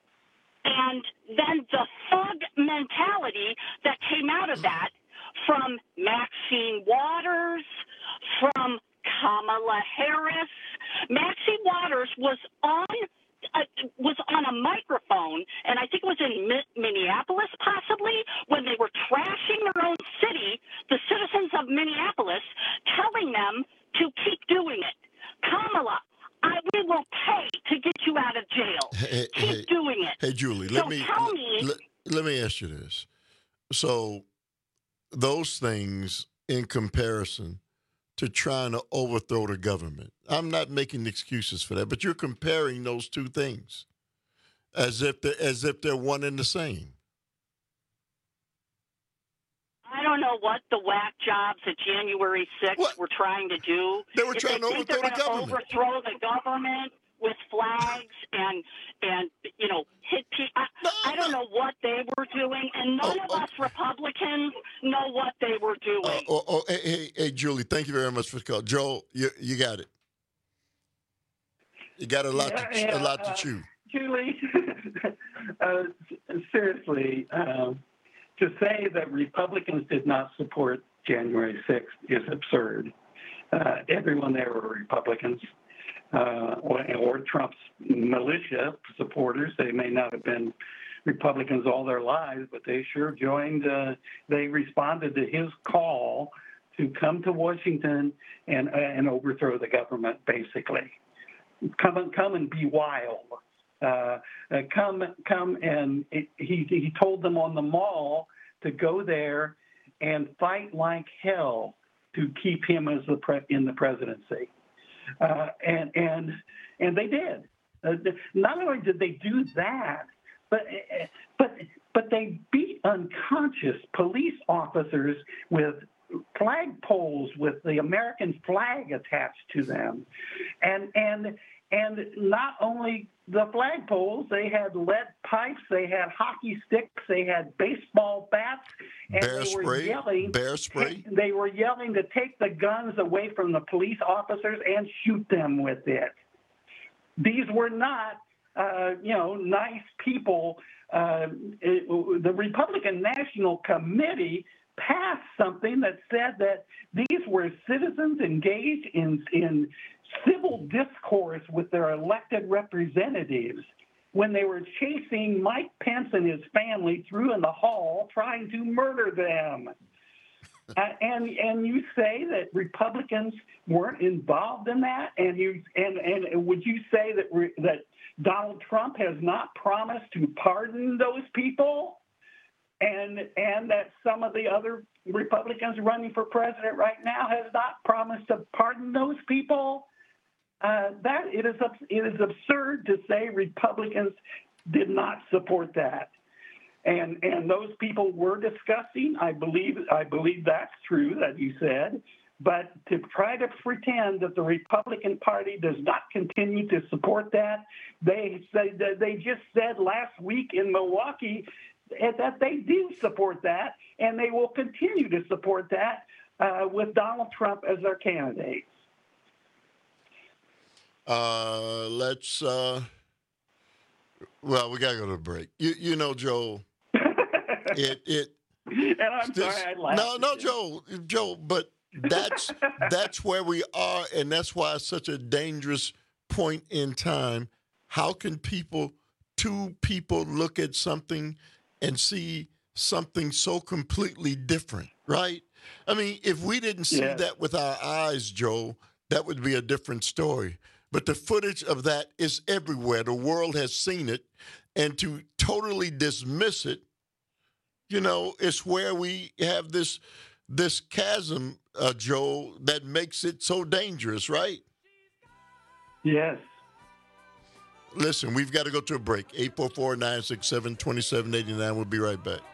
and then the thug mentality that came out of that from Maxine Waters, from Kamala Harris. Maxine Waters was on uh, was on a microphone, and I think it was in Mi- Minneapolis possibly, when they were trashing their own city, the citizens of Minneapolis, telling them to keep doing it. Kamala, I, we will pay to get you out of jail. Hey, Keep hey, doing it. Hey, Julie, so let me, tell me let, let me ask you this. So those things in comparison to trying to overthrow the government, I'm not making excuses for that, but you're comparing those two things as if they're, as if they're one and the same. I don't know what the whack jobs at January sixth what? were trying to do. They were if trying they to overthrow the government. Overthrow the government with flags and and you know hit people. I, no, I don't no. know what they were doing. hey, hey, Julie, thank you very much for the call. Joel, you you got it. You got a lot Yeah, to yeah, a lot to uh, chew. Julie, uh, seriously, um, to say that Republicans did not support January sixth is absurd. Uh, everyone there were Republicans uh, or, or Trump's militia supporters. They may not have been Republicans all their lives, but they sure joined. Uh, they responded to his call to come to Washington and uh, and overthrow the government, basically. Come and come and be wild. Uh, uh, come, come, and it, he he told them on the mall to go there and fight like hell to keep him as the pre- in the presidency, uh, and and and they did. Uh, not only did they do that, but but but they beat unconscious police officers with flagpoles with the American flag attached to them, and and. And not only the flagpoles, they had lead pipes, they had hockey sticks, they had baseball bats, and bear they spray, were yelling. Bear spray. They were yelling to take the guns away from the police officers and shoot them with it. These were not, uh, you know, nice people. Uh, it, the Republican National Committee passed something that said that these were citizens engaged in in civil discourse with their elected representatives when they were chasing Mike Pence and his family through in the hall trying to murder them. uh, and and you say that Republicans weren't involved in that, and you and and would you say that re, that Donald Trump has not promised to pardon those people, and and that some of the other Republicans running for president right now has not promised to pardon those people? Uh, that it is it is absurd to say Republicans did not support that, and and those people were discussing. I believe I believe that's true that you said, but to try to pretend that the Republican Party does not continue to support that, they say that they just said last week in Milwaukee that they do support that, and they will continue to support that uh, with Donald Trump as their candidate. Uh, let's. Uh, well, we gotta go to a break. You, you know, Joel. it, it. And I'm this, sorry, I laughed. No, no, Joel, Joel. But that's that's where we are, and that's why it's such a dangerous point in time. How can people, two people, look at something and see something so completely different, right? I mean, if we didn't see Yeah. that with our eyes, Joel, that would be a different story. But the footage of that is everywhere. The world has seen it. And to totally dismiss it, you know, it's where we have this this chasm, uh, Joel, that makes it so dangerous, right? Yes. Listen, we've got to go to a break. eight four four, nine six seven, two seven eight nine. We'll be right back.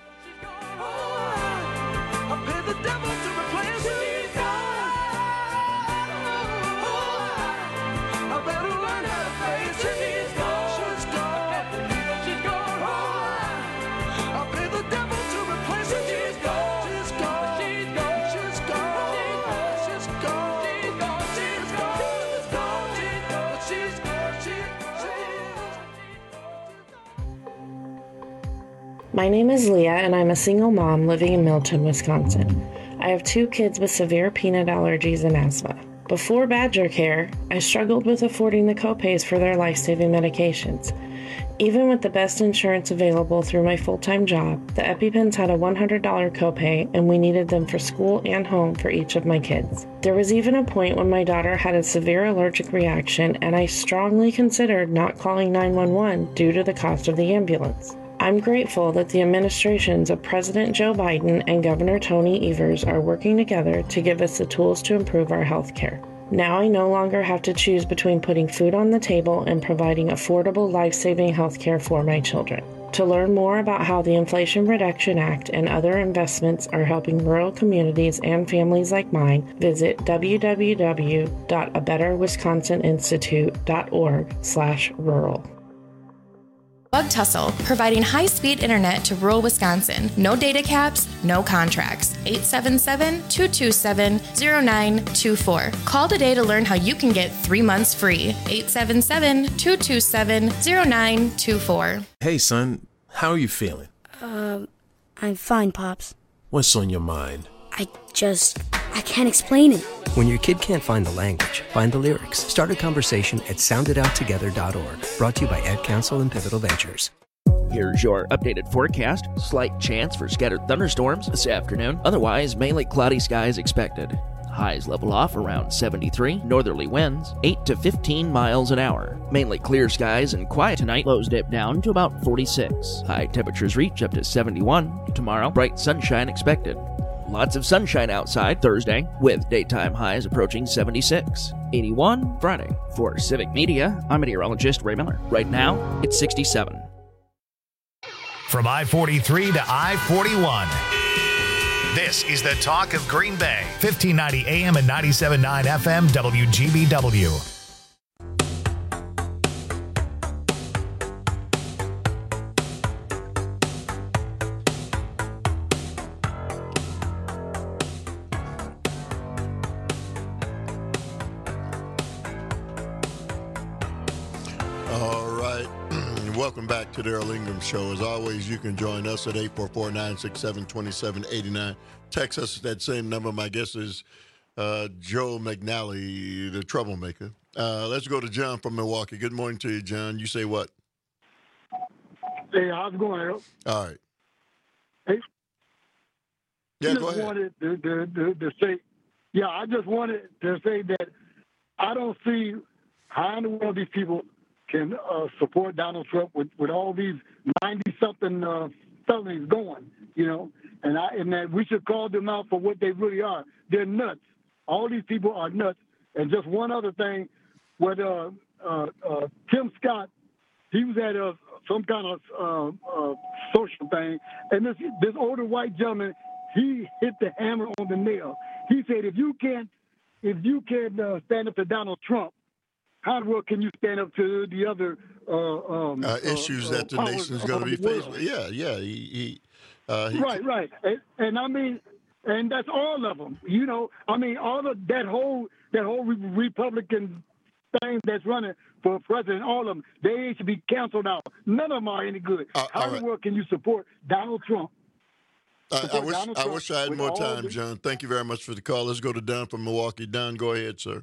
My name is Leah, and I'm a single mom living in Milton, Wisconsin. I have two kids with severe peanut allergies and asthma. Before Badger Care, I struggled with affording the copays for their life-saving medications. Even with the best insurance available through my full-time job, the EpiPens had a one hundred dollars copay, and we needed them for school and home for each of my kids. There was even a point when my daughter had a severe allergic reaction, and I strongly considered not calling nine one one due to the cost of the ambulance. I'm grateful that the administrations of President Joe Biden and Governor Tony Evers are working together to give us the tools to improve our health care. Now I no longer have to choose between putting food on the table and providing affordable, life-saving health care for my children. To learn more about how the Inflation Reduction Act and other investments are helping rural communities and families like mine, visit w w w dot a better wisconsin institute dot org slash rural. Bug Tussle, providing high-speed internet to rural Wisconsin. No data caps, no contracts. eight seven seven, two two seven, zero nine two four. Call today to learn how you can get three months free. eight seven seven, two two seven, zero nine two four. Hey, son, how are you feeling? Um, I'm fine, Pops. What's on your mind? I just, I can't explain it. When your kid can't find the language, find the lyrics. Start a conversation at sound it out together dot org. Brought to you by Ad Council and Pivotal Ventures. Here's your updated forecast. Slight chance for scattered thunderstorms this afternoon. Otherwise, mainly cloudy skies expected. Highs level off around seventy-three. Northerly winds eight to fifteen miles an hour. Mainly clear skies and quiet tonight. Lows dip down to about forty-six. High temperatures reach up to seventy-one. Tomorrow, bright sunshine expected. Lots of sunshine outside Thursday, with daytime highs approaching seventy-six. eighty-one Friday. For Civic Media, I'm meteorologist Ray Miller. Right now, it's sixty-seven. From I forty-three to I forty-one. This is the Talk of Green Bay. fifteen ninety A M and ninety-seven point nine F M W G B W. Welcome back to the Earl Ingram Show. As always, you can join us at eight four four, nine six seven, two seven eight nine. Text us at that same number. My guess is uh, Joe McNally, the troublemaker. Uh, let's go to John from Milwaukee. Good morning to you, John. You say what? Hey, how's it going, Earl? All right. Hey. Yeah, I go just ahead. wanted to, to, to, to say, yeah, I just wanted to say that I don't see how in the world these people can uh, support Donald Trump with, with all these ninety-something uh, felonies going, you know, and I and that we should call them out for what they really are. They're nuts. All these people are nuts. And just one other thing, with uh, uh, uh, Tim Scott, he was at a, some kind of uh, uh, social thing, and this this older white gentleman, he hit the hammer on the nail. He said, if you can't, if you can't uh, stand up to Donald Trump, how well can you stand up to the other uh, um, uh, issues uh, that the uh, nation is going to be facing? Yeah, yeah. He, he, uh, he right, right. And, and I mean, and that's all of them. You know, I mean, all of that whole that whole Republican thing that's running for president, all of them, they should be canceled out. None of them are any good. Uh, How in right. the world can you support Donald Trump? I, I wish Donald I Trump wish I had with more all time, the- John. Thank you very much for the call. Let's go to Don from Milwaukee. Don, go ahead, sir.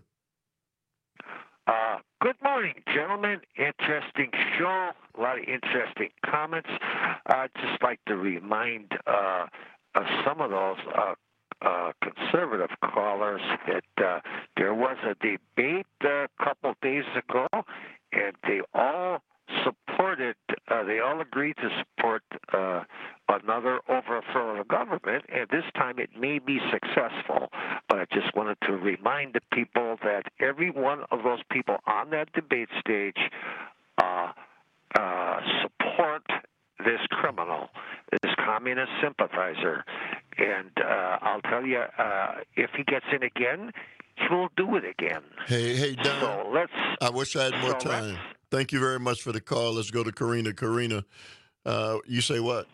Uh, good morning, gentlemen. Interesting show. A lot of interesting comments. I'd just like to remind uh, uh, some of those uh, uh, conservative callers that uh, there was a debate a couple days ago, and they all supported, uh, they all agreed to support uh, another overthrow of the government, and this time it may be successful. But I just wanted to remind the people that every one of those people on that debate stage uh, uh, support this criminal, this communist sympathizer. And uh, I'll tell you, uh, if he gets in again, he'll do it again. Hey, hey, Don. So let's. I wish I had more so time. Thank you very much for the call. Let's go to Karina. Karina, uh, you say what?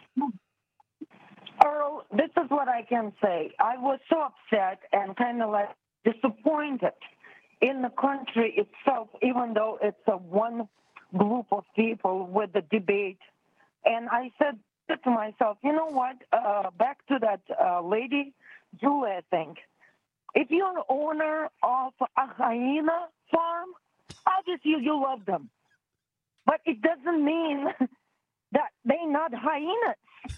Earl, this is what I can say. I was so upset and kind of like disappointed in the country itself, even though it's a one group of people with the debate. And I said to myself, you know what? Uh, back to that uh, lady, Julie, I think. If you're an owner of a hyena farm, obviously you love them. But it doesn't mean that they're not hyenas.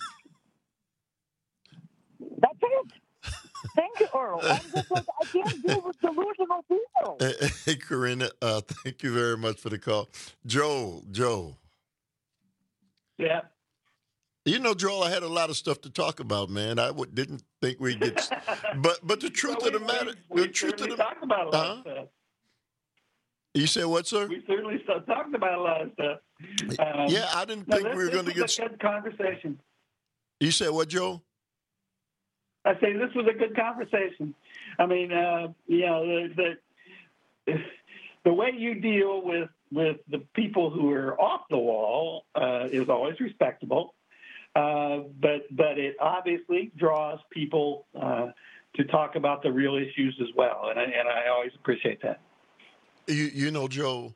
That's it. Thank you, Earl. I'm just like, I can't deal with delusional people. Hey, hey Karina, uh, thank you very much for the call. Joel, Joel. Yeah. You know, Joel, I had a lot of stuff to talk about, man. I w- didn't think we'd get, but but the truth Well, of the we- matter, we, the we truth of certainly the, talked about a lot huh? of stuff. You said what, sir? We certainly st- talked about a lot of stuff. Um, Yeah, I didn't no, think this, we were this going to was get. a good conversation. You said what, Joel? I say this was a good conversation. I mean, uh, you know, the, the the way you deal with with the people who are off the wall uh, is always respectable, uh, but but it obviously draws people uh, to talk about the real issues as well, and I, and I always appreciate that. You, you know, Joe,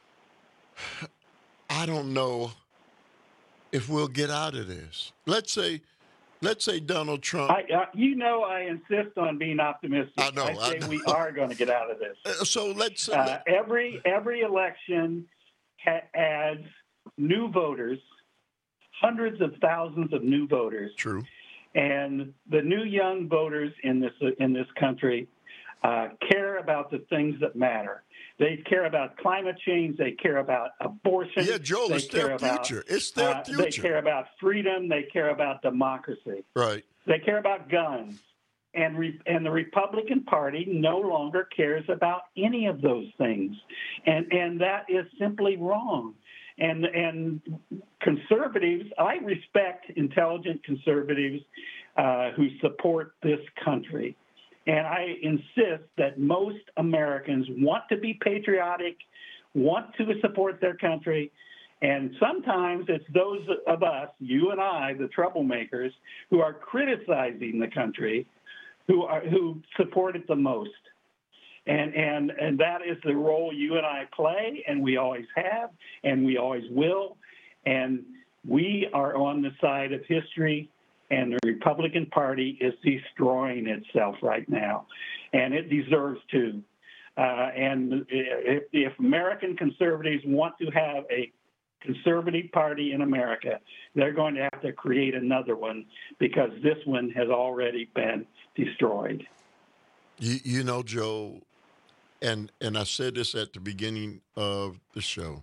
I don't know if we'll get out of this. Let's say, let's say Donald Trump. I, uh, you know, I insist on being optimistic. I know. I say I know. we are going to get out of this. Uh, so let's. Uh, let, every every election ha- adds new voters, hundreds of thousands of new voters. True. And the new young voters in this in this country uh, care about the things that matter. They care about climate change. They care about abortion. Yeah, Joel, they it's care their about, future. It's their uh, future. They care about freedom. They care about democracy. Right. They care about guns. And, re- and the Republican Party no longer cares about any of those things. And, and that is simply wrong. And, and conservatives, I respect intelligent conservatives uh, who support this country. And I insist that most Americans want to be patriotic, want to support their country. And sometimes it's those of us, you and I, the troublemakers, who are criticizing the country, who are who support it the most. And, and, and that is the role you and I play, and we always have, and we always will. And we are on the side of history. And the Republican Party is destroying itself right now, and it deserves to. Uh, and if, if American conservatives want to have a conservative party in America, they're going to have to create another one because this one has already been destroyed. You, you know, Joe, and, and I said this at the beginning of the show,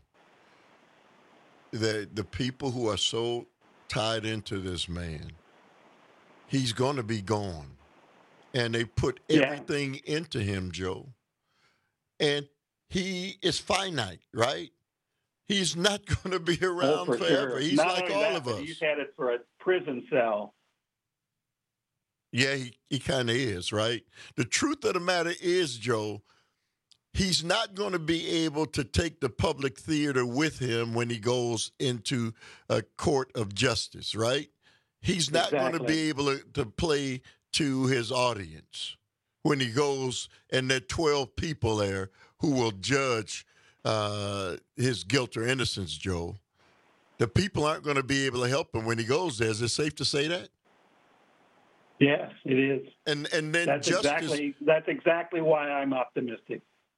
that the people who are so tied into this man, he's going to be gone. And they put everything yeah. into him, Joe. And he is finite, right? He's not going to be around oh, for forever. Sure. He's not like all that, of us. He's headed for a prison cell. Yeah, he, he kind of is, right? The truth of the matter is, Joe, he's not going to be able to take the public theater with him when he goes into a court of justice, right? He's not exactly. going to be able to, to play to his audience when he goes and there are twelve people there who will judge uh, his guilt or innocence, Joe. The people aren't going to be able to help him when he goes there. Is it safe to say that? Yes, it is. And and then that's justice, exactly that's exactly why I'm optimistic.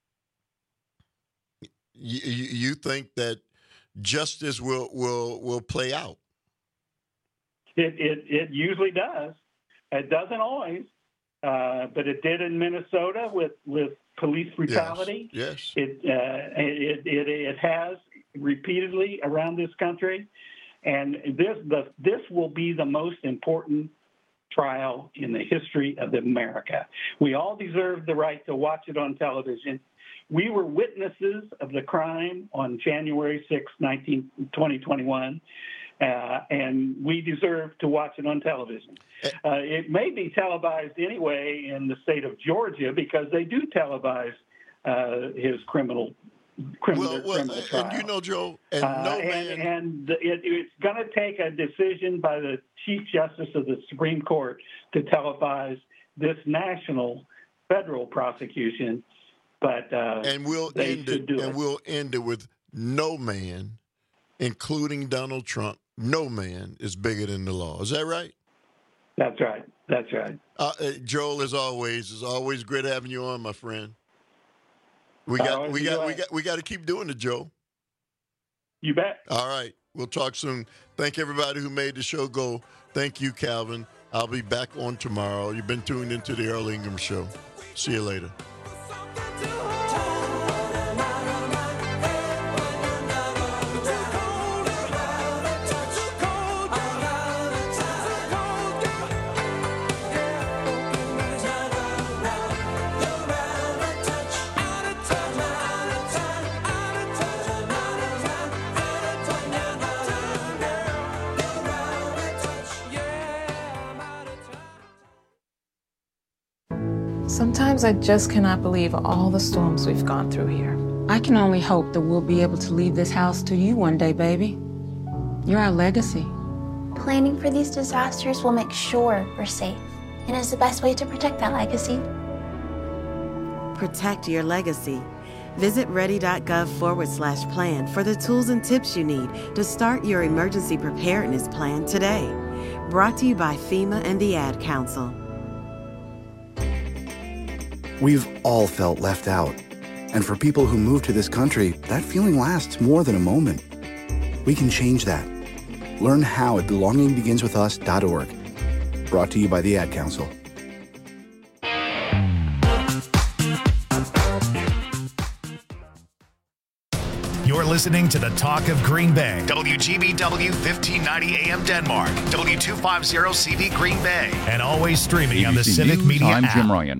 You, you think that justice will will will play out? It, it it usually does. It doesn't always, uh, but it did in Minnesota with, with police brutality. Yes. yes. It, uh, it it it has repeatedly around this country, and this the this will be the most important trial in the history of America. We all deserve the right to watch it on television. We were witnesses of the crime on January sixth, twenty twenty-one. Uh, and we deserve to watch it on television. Uh, it may be televised anyway in the state of Georgia because they do televise uh, his criminal criminal, well, well, criminal trial. And you know, Joe, and no uh, man... And, and it, it's going to take a decision by the Chief Justice of the Supreme Court to televise this national federal prosecution. But uh, and we'll end it, and it. we'll end it with no man, including Donald Trump. No man is bigger than the law. Is that right? That's right. That's right. Uh, Joel, as always, it's always great having you on, my friend. We got, we got, we got, we got to keep doing it, Joe. You bet. All right, we'll talk soon. Thank everybody who made the show go. Thank you, Calvin. I'll be back on tomorrow. You've been tuned into the Earl Ingram Show. See you later. Sometimes I just cannot believe all the storms we've gone through here. I can only hope that we'll be able to leave this house to you one day, baby. You're our legacy. Planning for these disasters will make sure we're safe, and is the best way to protect that legacy. Protect your legacy. Visit ready.gov forward slash plan for the tools and tips you need to start your emergency preparedness plan today. Brought to you by FEMA and the Ad Council. We've all felt left out. And for people who move to this country, that feeling lasts more than a moment. We can change that. Learn how at belonging begins with us dot org. Brought to you by the Ad Council. You're listening to the Talk of Green Bay. W G B W fifteen ninety A M Denmark. W two fifty C V Green Bay. And always streaming on the A B C Civic News, Media I'm app. Jim Ryan.